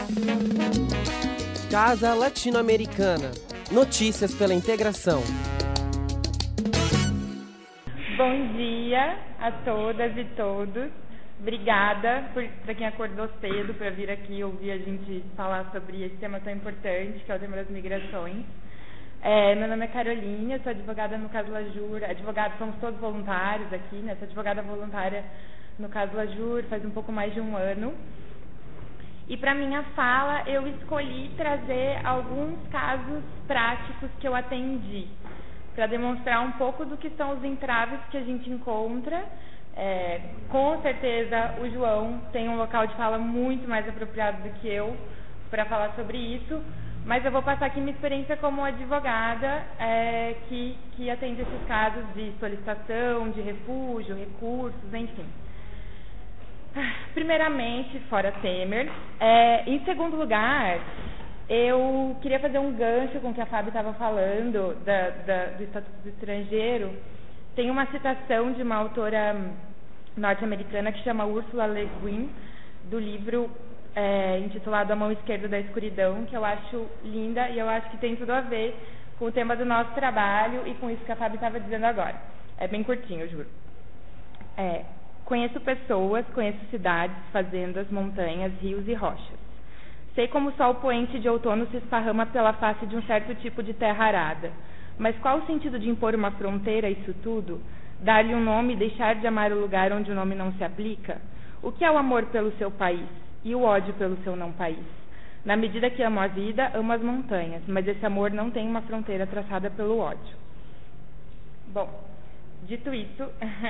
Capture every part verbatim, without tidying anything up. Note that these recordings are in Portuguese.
Casa Latino-Americana. Notícias pela integração. Bom dia a todas e todos. Obrigada para quem acordou cedo para vir aqui ouvir a gente falar sobre esse tema tão importante, que é o tema das migrações. É, meu nome é Carolina, eu sou advogada no Caso Lajur. Advogados somos todos voluntários aqui, né? Sou advogada voluntária no Caso Lajur faz um pouco mais de um ano. E para minha fala, eu escolhi trazer alguns casos práticos que eu atendi, para demonstrar um pouco do que são os entraves que a gente encontra. É, com certeza o João tem um local de fala muito mais apropriado do que eu para falar sobre isso, mas eu vou passar aqui minha experiência como advogada é, que, que atende esses casos de solicitação, de refúgio, recursos, enfim. Primeiramente, fora Temer. É, em segundo lugar, eu queria fazer um gancho com o que a Fábio estava falando da, da, do Estatuto do Estrangeiro. Tem uma citação de uma autora norte-americana que chama Ursula Le Guin, do livro é, intitulado A Mão Esquerda da Escuridão, que eu acho linda e eu acho que tem tudo a ver com o tema do nosso trabalho e com isso que a Fábio estava dizendo agora. É bem curtinho, eu juro. É, conheço pessoas, conheço cidades, fazendas, montanhas, rios e rochas. Sei como o sol poente de outono se esparrama pela face de um certo tipo de terra arada. Mas qual o sentido de impor uma fronteira a isso tudo? Dar-lhe um nome e deixar de amar o lugar onde o nome não se aplica? O que é o amor pelo seu país e o ódio pelo seu não país? Na medida que amo a vida, amo as montanhas, mas esse amor não tem uma fronteira traçada pelo ódio. Bom, dito isso,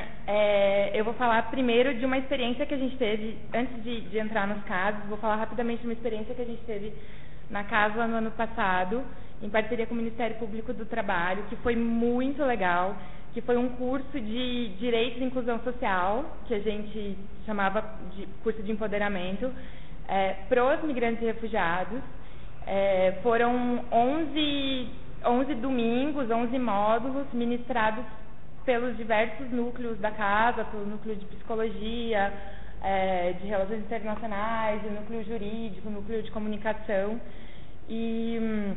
é, eu vou falar primeiro de uma experiência que a gente teve, antes de, de entrar nos casos, vou falar rapidamente de uma experiência que a gente teve na casa no ano passado, em parceria com o Ministério Público do Trabalho, que foi muito legal, que foi um curso de Direitos e Inclusão Social, que a gente chamava de curso de empoderamento, é, para os migrantes e refugiados. É, foram onze, onze domingos, onze módulos ministrados pelos diversos núcleos da casa, pelo núcleo de psicologia, é, de relações internacionais, o núcleo jurídico, o núcleo de comunicação. E hum,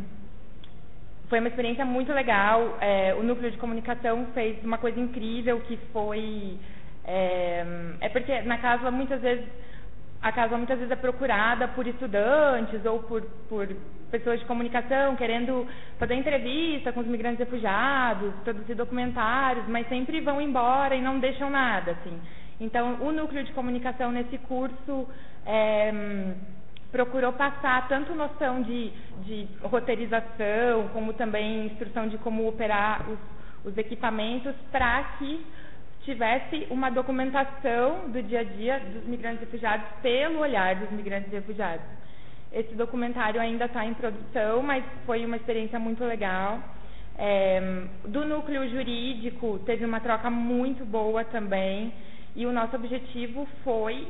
foi uma experiência muito legal. É, o núcleo de comunicação fez uma coisa incrível que foi... É, é porque na casa muitas vezes... A casa muitas vezes é procurada por estudantes ou por, por pessoas de comunicação querendo fazer entrevista com os migrantes e refugiados, produzir documentários, mas sempre vão embora e não deixam nada, assim. Então, o núcleo de comunicação nesse curso é, procurou passar tanto noção de, de roteirização, como também instrução de como operar os, os equipamentos para que tivesse uma documentação do dia a dia dos migrantes e refugiados pelo olhar dos migrantes e refugiados. Esse documentário ainda está em produção, mas foi uma experiência muito legal. É, do núcleo jurídico, teve uma troca muito boa também, e o nosso objetivo foi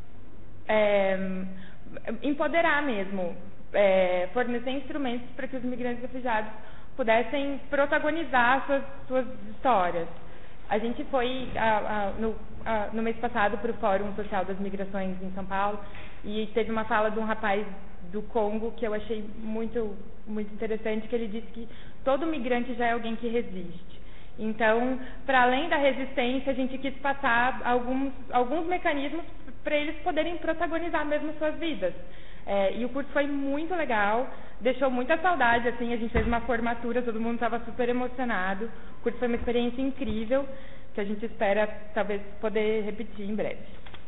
é, empoderar mesmo, é, fornecer instrumentos para que os migrantes e refugiados pudessem protagonizar suas, suas histórias. A gente foi a, a, no, a, no mês passado para o Fórum Social das Migrações em São Paulo e teve uma fala de um rapaz do Congo que eu achei muito, muito interessante, que ele disse que todo migrante já é alguém que resiste. Então, para além da resistência, a gente quis passar alguns, alguns mecanismos para eles poderem protagonizar mesmo suas vidas. É, e o curso foi muito legal, deixou muita saudade, assim, a gente fez uma formatura, todo mundo estava super emocionado. O curso foi uma experiência incrível, que a gente espera, talvez, poder repetir em breve.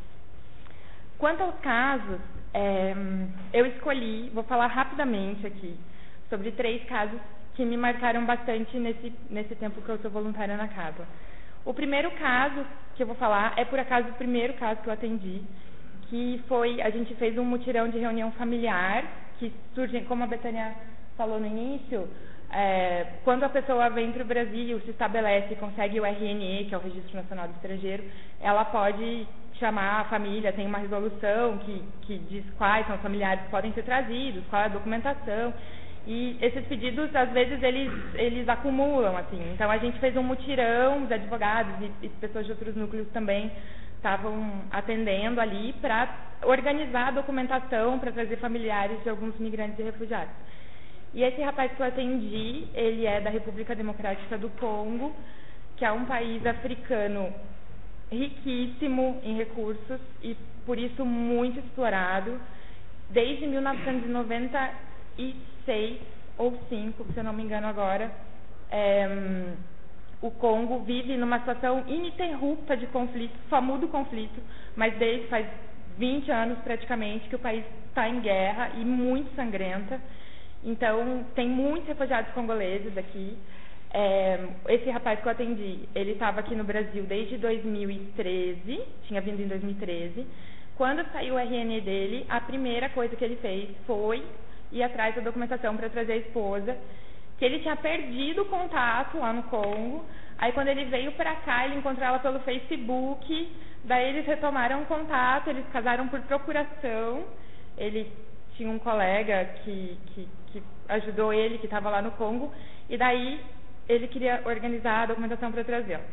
Quanto aos casos, é, eu escolhi, vou falar rapidamente aqui, sobre três casos que me marcaram bastante nesse, nesse tempo que eu sou voluntária na casa. O primeiro caso que eu vou falar é, por acaso, o primeiro caso que eu atendi, que foi, a gente fez um mutirão de reunião familiar, que surge, como a Betânia falou no início, é, quando a pessoa vem para o Brasil, se estabelece e consegue o R N E, que é o Registro Nacional do Estrangeiro, ela pode chamar a família, tem uma resolução que, que diz quais são os familiares que podem ser trazidos, qual é a documentação, e esses pedidos, às vezes, eles, eles acumulam, assim. Então, a gente fez um mutirão, os advogados e, e pessoas de outros núcleos também, estavam atendendo ali para organizar a documentação para trazer familiares de alguns migrantes e refugiados. E esse rapaz que eu atendi, ele é da República Democrática do Congo, que é um país africano riquíssimo em recursos e por isso muito explorado. Desde mil novecentos e noventa e seis ou cinco, se eu não me engano agora, é, o Congo vive numa situação ininterrupta de conflito, só muda o conflito, mas desde faz vinte anos praticamente que o país está em guerra e muito sangrenta. Então, tem muitos refugiados congoleses aqui. É, esse rapaz que eu atendi, ele estava aqui no Brasil desde dois mil e treze, tinha vindo em dois mil e treze. Quando saiu o R N dele, a primeira coisa que ele fez foi ir atrás da documentação para trazer a esposa, que ele tinha perdido o contato lá no Congo. Aí, quando ele veio para cá, ele encontrou ela pelo Facebook, daí eles retomaram o contato, eles casaram por procuração. Ele tinha um colega que, que, que ajudou ele, que estava lá no Congo, e daí ele queria organizar a documentação para trazê-la.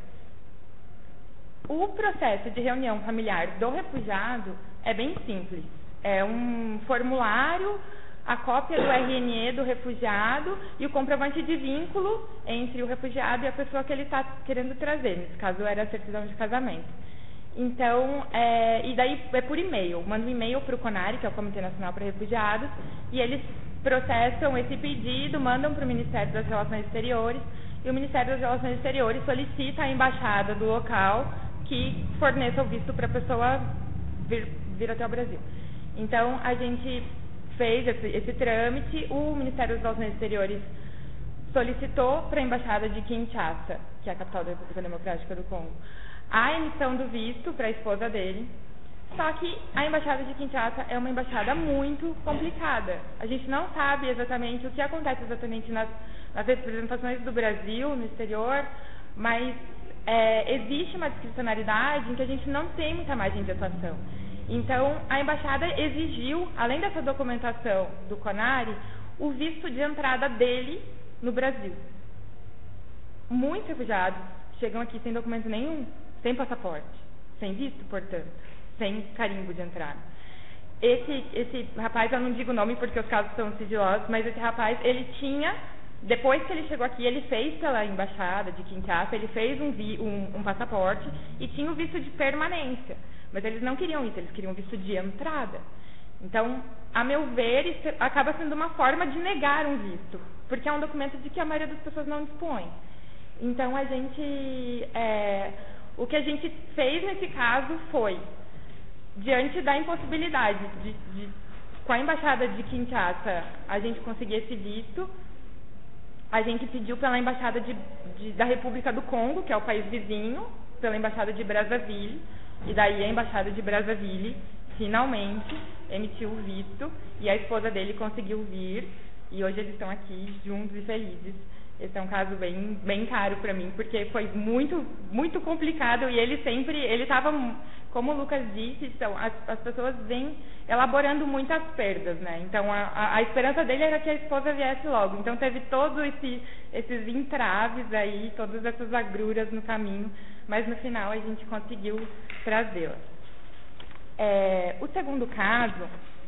O processo de reunião familiar do refugiado é bem simples. É um formulário, a cópia do R N do refugiado e o comprovante de vínculo entre o refugiado e a pessoa que ele está querendo trazer. Nesse caso, era a certidão de casamento. Então, é, e daí é por e-mail. Manda um e-mail para o CONARE, que é o Comitê Nacional para Refugiados, e eles processam esse pedido, mandam para o Ministério das Relações Exteriores, e o Ministério das Relações Exteriores solicita à embaixada do local que forneça o visto para a pessoa vir, vir até o Brasil. Então, a gente fez esse, esse trâmite, o Ministério das Relações Exteriores solicitou para a embaixada de Kinshasa, que é a capital da República Democrática do Congo, a emissão do visto para a esposa dele. Só que a embaixada de Kinshasa é uma embaixada muito complicada. A gente não sabe exatamente o que acontece exatamente nas, nas representações do Brasil no exterior, mas é, existe uma discricionariedade em que a gente não tem muita margem de atuação. Então, a embaixada exigiu, além dessa documentação do CONARE, o visto de entrada dele no Brasil. Muitos refugiados chegam aqui sem documento nenhum, sem passaporte, sem visto, portanto, sem carimbo de entrada. Esse, esse rapaz, eu não digo o nome porque os casos são sigilosos, mas esse rapaz, ele tinha, depois que ele chegou aqui, ele fez pela embaixada de Kinshasa, ele fez um, vi, um, um passaporte e tinha o visto de permanência. Mas eles não queriam isso, eles queriam visto de entrada. Então, a meu ver, isso acaba sendo uma forma de negar um visto, porque é um documento de que a maioria das pessoas não dispõe. Então, a gente, é, o que a gente fez nesse caso foi, diante da impossibilidade de, de, com a embaixada de Kinshasa, a gente conseguir esse visto, a gente pediu pela embaixada de, de, da República do Congo, que é o país vizinho, pela embaixada de Brazzaville, e daí a embaixada de Brazzaville finalmente emitiu o visto e a esposa dele conseguiu vir e hoje eles estão aqui juntos e felizes. Esse é um caso bem, bem caro para mim, porque foi muito, muito complicado e ele sempre, ele estava, como o Lucas disse, são, as, as pessoas vêm elaborando muitas perdas, né? Então, a, a, a esperança dele era que a esposa viesse logo. Então, teve todos esse, esses entraves aí, todas essas agruras no caminho, mas no final a gente conseguiu trazê-la. É, o segundo caso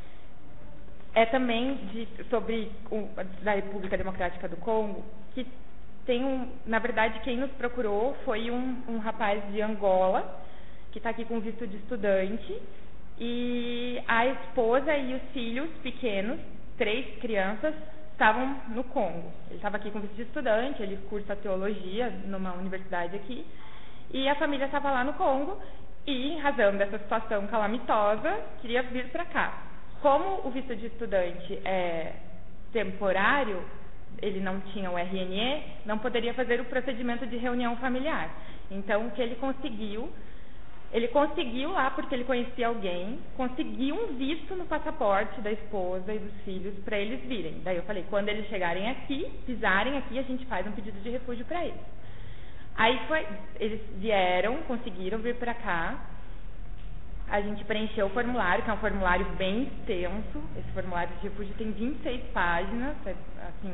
é também de, sobre o, da República Democrática do Congo, que tem um, na verdade, quem nos procurou foi um, um rapaz de Angola, que está aqui com visto de estudante, e a esposa e os filhos pequenos, três crianças, estavam no Congo. Ele estava aqui com visto de estudante, ele cursa teologia numa universidade aqui, e a família estava lá no Congo, e em razão dessa situação calamitosa, queria vir para cá. Como o visto de estudante é temporário, ele não tinha o R N E, não poderia fazer o procedimento de reunião familiar. Então, o que ele conseguiu, ele conseguiu lá, porque ele conhecia alguém, conseguiu um visto no passaporte da esposa e dos filhos para eles virem. Daí eu falei, quando eles chegarem aqui, pisarem aqui, a gente faz um pedido de refúgio para eles. Aí foi, eles vieram, conseguiram vir para cá. A gente preencheu o formulário, que é um formulário bem extenso. Esse formulário de refúgio tem vinte e seis páginas, é, assim,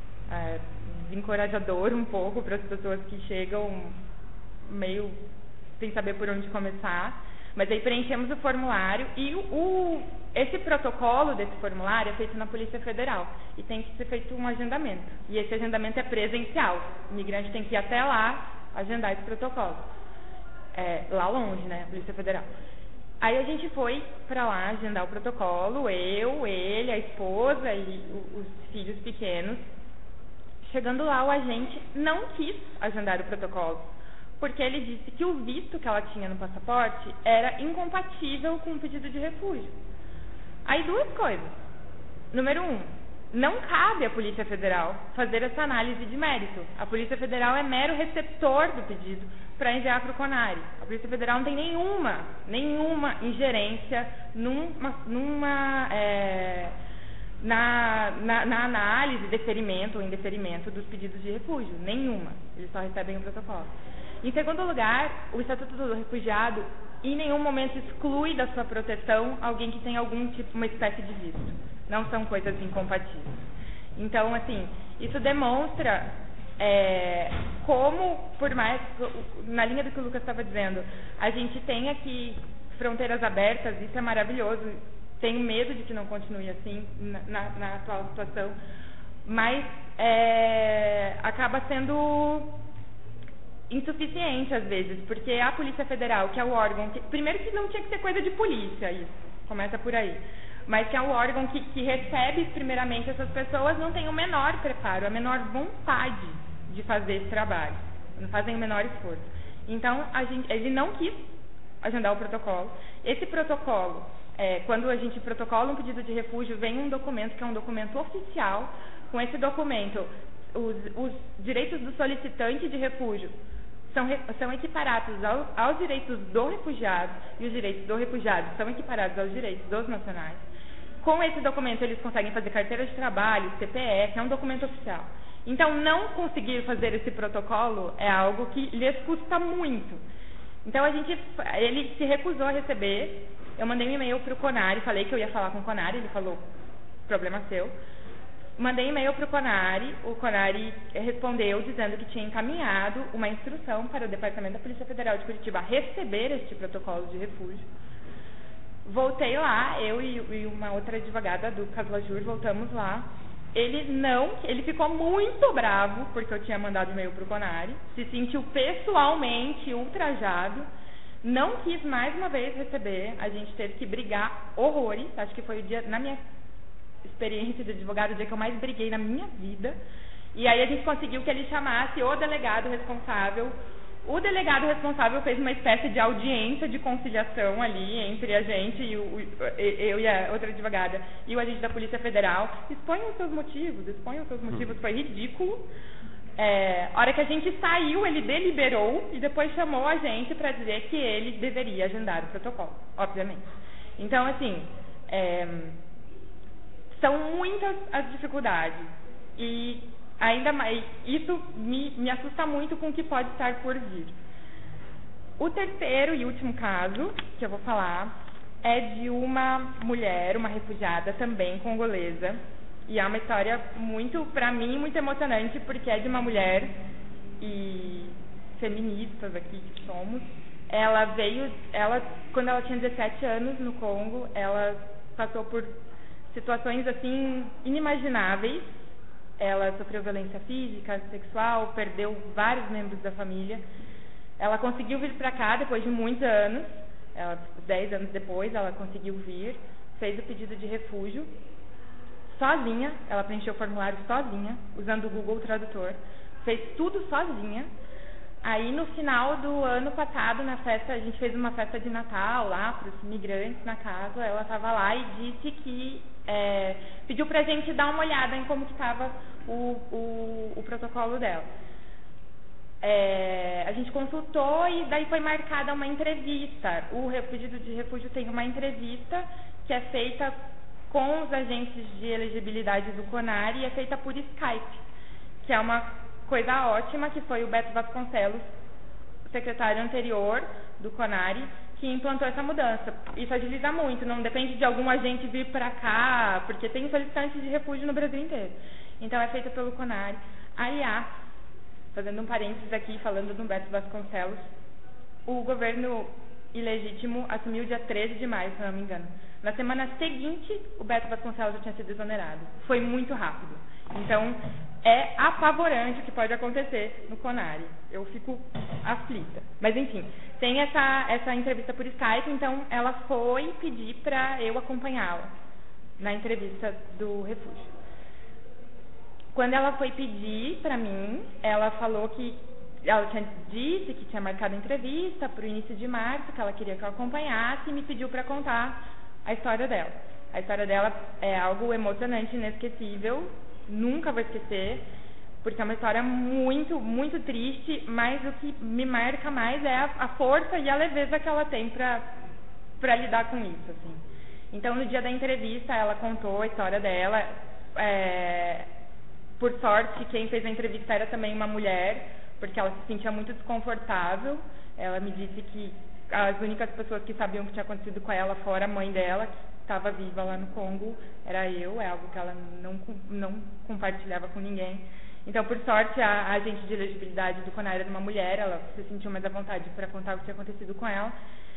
é, encorajador um pouco para as pessoas que chegam meio sem saber por onde começar. Mas aí preenchemos o formulário e o, o, esse protocolo desse formulário é feito na Polícia Federal e tem que ser feito um agendamento. E esse agendamento é presencial. O imigrante tem que ir até lá agendar esse protocolo. É, lá longe, né? A Polícia Federal. Aí a gente foi pra lá agendar o protocolo, eu, ele, a esposa e o, os filhos pequenos. Chegando lá, o agente não quis agendar o protocolo, porque ele disse que o visto que ela tinha no passaporte era incompatível com o pedido de refúgio. Aí duas coisas. Número um, não cabe à Polícia Federal fazer essa análise de mérito. A Polícia Federal é mero receptor do pedido para enviar para o CONARE. A Polícia Federal não tem nenhuma, nenhuma ingerência numa, numa, é, na, na, na análise, deferimento ou indeferimento dos pedidos de refúgio. Nenhuma. Eles só recebem o protocolo. Em segundo lugar, o Estatuto do Refugiado em nenhum momento exclui da sua proteção alguém que tem algum tipo, uma espécie de visto. Não são coisas incompatíveis. Então, assim, isso demonstra é, como, por mais, na linha do que o Lucas estava dizendo, a gente tem aqui fronteiras abertas, isso é maravilhoso. Tenho medo de que não continue assim na, na, na atual situação, mas é, acaba sendo insuficiente às vezes, porque a Polícia Federal, que é o órgão que, primeiro que não tinha que ser coisa de polícia, isso começa por aí, mas que é o órgão que, que recebe primeiramente essas pessoas, não tem o menor preparo, a menor vontade de fazer esse trabalho, não fazem o menor esforço. Então a gente, ele não quis agendar o protocolo. Esse protocolo, é, quando a gente protocola um pedido de refúgio, vem um documento que é um documento oficial. Com esse documento, os, os direitos do solicitante de refúgio São, são equiparados ao, aos direitos do refugiado, e os direitos do refugiado são equiparados aos direitos dos nacionais. Com esse documento, eles conseguem fazer carteira de trabalho, C P F, é um documento oficial. Então, não conseguir fazer esse protocolo é algo que lhes custa muito. Então, a gente, ele se recusou a receber. Eu mandei um e-mail para o CONARE, falei que eu ia falar com o CONARE, ele falou, problema seu. Mandei e-mail para o CONARE, o CONARE respondeu dizendo que tinha encaminhado uma instrução para o Departamento da Polícia Federal de Curitiba receber este protocolo de refúgio. Voltei lá, eu e uma outra advogada do Caslajur, voltamos lá. Ele não, ele ficou muito bravo porque eu tinha mandado e-mail para o CONARE, se sentiu pessoalmente ultrajado, não quis mais uma vez receber, a gente teve que brigar horrores, acho que foi o dia, na minha experiência de advogado, o dia que eu mais briguei na minha vida. E aí a gente conseguiu que ele chamasse o delegado responsável. O delegado responsável fez uma espécie de audiência de conciliação ali entre a gente e o, eu e a outra advogada e o agente da Polícia Federal. Exponham os seus motivos, exponham os seus motivos, foi ridículo. É, a hora que a gente saiu, ele deliberou e depois chamou a gente para dizer que ele deveria agendar o protocolo, obviamente. Então, assim, é, são muitas as dificuldades e ainda mais, isso me, me assusta muito com o que pode estar por vir. O terceiro e último caso que eu vou falar é de uma mulher, uma refugiada também congolesa, e é uma história muito, pra mim, muito emocionante, porque é de uma mulher, e feministas aqui que somos. Ela veio, ela, quando ela tinha dezessete anos no Congo, ela passou por situações assim inimagináveis. Ela sofreu violência física, sexual, perdeu vários membros da família. Ela conseguiu vir para cá depois de muitos anos, ela, dez anos depois ela conseguiu vir, fez o pedido de refúgio sozinha, ela preencheu o formulário sozinha, usando o Google Tradutor, fez tudo sozinha. Aí no final do ano passado, na festa, a gente fez uma festa de Natal lá para os imigrantes na casa, ela estava lá e disse que é, pediu pra gente dar uma olhada em como que estava o, o, o protocolo dela. É, a gente consultou e daí foi marcada uma entrevista. O pedido de refúgio tem uma entrevista que é feita com os agentes de elegibilidade do CONARE e é feita por Skype, que é uma coisa ótima, que foi o Beto Vasconcelos, secretário anterior do CONARE, que implantou essa mudança. Isso agiliza muito, não depende de algum agente vir para cá, porque tem solicitantes de refúgio no Brasil inteiro. Então é feita pelo CONARE. Aliás, fazendo um parênteses aqui, falando do Beto Vasconcelos, o governo ilegítimo assumiu dia treze de maio, se não me engano. Na semana seguinte, o Beto Vasconcelos já tinha sido exonerado. Foi muito rápido. Então, é apavorante o que pode acontecer no CONARE. Eu fico aflita. Mas, enfim, tem essa, essa entrevista por Skype, então ela foi pedir para eu acompanhá-la na entrevista do refúgio. Quando ela foi pedir para mim, ela falou que ela tinha disse que tinha marcado a entrevista para o início de março, que ela queria que eu acompanhasse e me pediu para contar a história dela. A história dela é algo emocionante, inesquecível, nunca vou esquecer, porque é uma história muito, muito triste, mas o que me marca mais é a, a força e a leveza que ela tem para para lidar com isso, assim. Então, no dia da entrevista, ela contou a história dela. É, por sorte, quem fez a entrevista era também uma mulher, porque ela se sentia muito desconfortável. Ela me disse que as únicas pessoas que sabiam o que tinha acontecido com ela, fora a mãe dela, que estava viva lá no Congo, era eu. É algo que ela não, não compartilhava com ninguém. Então, por sorte, a, a agente de elegibilidade do CONARE era uma mulher. Ela se sentiu mais à vontade para contar o que tinha acontecido com ela.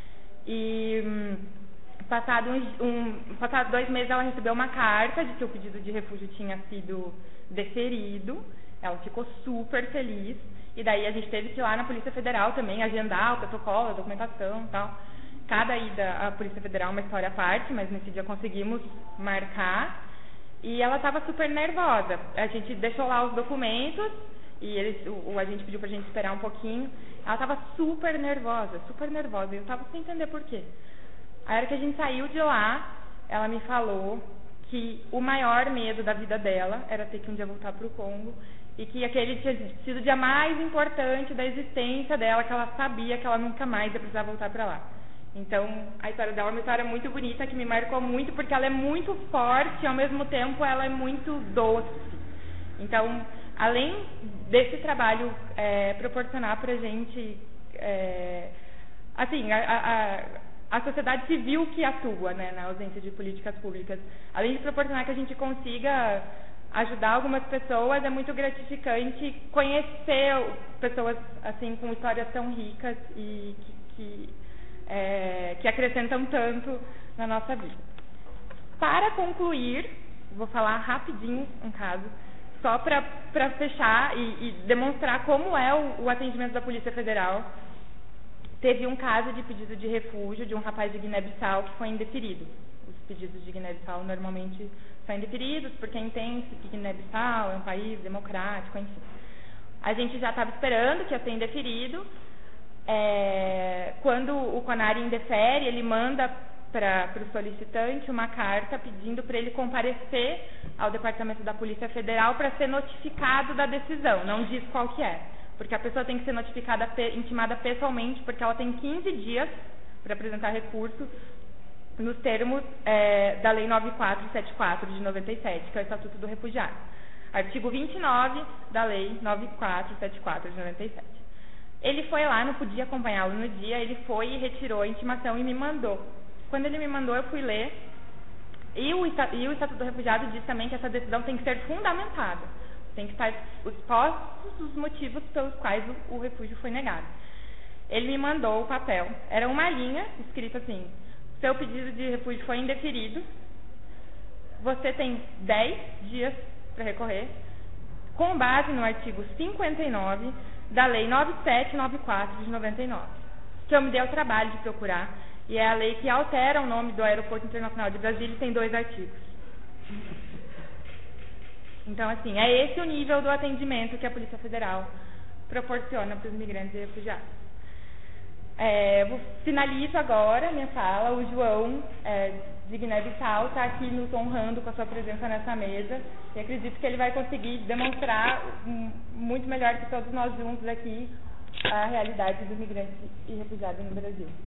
E hum, passado, um, um, passado dois meses, ela recebeu uma carta de que o pedido de refúgio tinha sido deferido. Ela ficou super feliz. E daí a gente teve que ir lá na Polícia Federal também agendar o protocolo, a documentação e tal. Cada ida à Polícia Federal é uma história à parte, mas nesse dia conseguimos marcar. E ela estava super nervosa. A gente deixou lá os documentos e eles, o, o agente pediu pra gente esperar um pouquinho. Ela estava super nervosa, super nervosa. E eu estava sem entender por quê. A hora que a gente saiu de lá, ela me falou que o maior medo da vida dela era ter que um dia voltar para o Congo. E que aquele tinha sido o dia mais importante da existência dela, que ela sabia que ela nunca mais ia precisar voltar para lá. Então, a história dela é uma história muito bonita, que me marcou muito, porque ela é muito forte e, ao mesmo tempo, ela é muito doce. Então, além desse trabalho é, proporcionar para a gente, é, assim, a, a, a sociedade civil que atua, né, na ausência de políticas públicas, além de proporcionar que a gente consiga ajudar algumas pessoas, é muito gratificante conhecer pessoas assim com histórias tão ricas e que, que, é, que acrescentam tanto na nossa vida. Para concluir, vou falar rapidinho um caso, só para para fechar e, e demonstrar como é o, o atendimento da Polícia Federal. Teve um caso de pedido de refúgio de um rapaz de Guiné-Bissau que foi indeferido. Os pedidos de Guiné-Bissau normalmente são indeferidos, porque entende que Guiné-Bissau é um país democrático, enfim. A gente já estava esperando que ia ser indeferido. É, quando o CONARE indefere, ele manda para o solicitante uma carta pedindo para ele comparecer ao Departamento da Polícia Federal para ser notificado da decisão. Não diz qual que é, porque a pessoa tem que ser notificada, intimada pessoalmente, porque ela tem quinze dias para apresentar recurso nos termos é, da Lei nove mil quatrocentos e setenta e quatro de noventa e sete, que é o Estatuto do Refugiado. Artigo vinte e nove da Lei nove mil quatrocentos e setenta e quatro de noventa e sete. Ele foi lá, não podia acompanhá-lo no dia, ele foi e retirou a intimação e me mandou. Quando ele me mandou, eu fui ler, e o, e o Estatuto do Refugiado diz também que essa decisão tem que ser fundamentada. Tem que estar expostos os motivos pelos quais o, o refúgio foi negado. Ele me mandou o papel, era uma linha escrita assim: seu pedido de refúgio foi indeferido, você tem dez dias para recorrer, com base no artigo cinquenta e nove da Lei nove mil setecentos e noventa e quatro de noventa e nove, que eu me dei o trabalho de procurar, e é a lei que altera o nome do Aeroporto Internacional de Brasília e tem dois artigos. Então, assim, é esse o nível do atendimento que a Polícia Federal proporciona para os migrantes e refugiados. É, vou finalizo agora a minha fala. O João, é, de Guiné-Bissau, está aqui nos honrando com a sua presença nessa mesa, e acredito que ele vai conseguir demonstrar um, muito melhor que todos nós juntos aqui a realidade dos migrantes e refugiados no Brasil.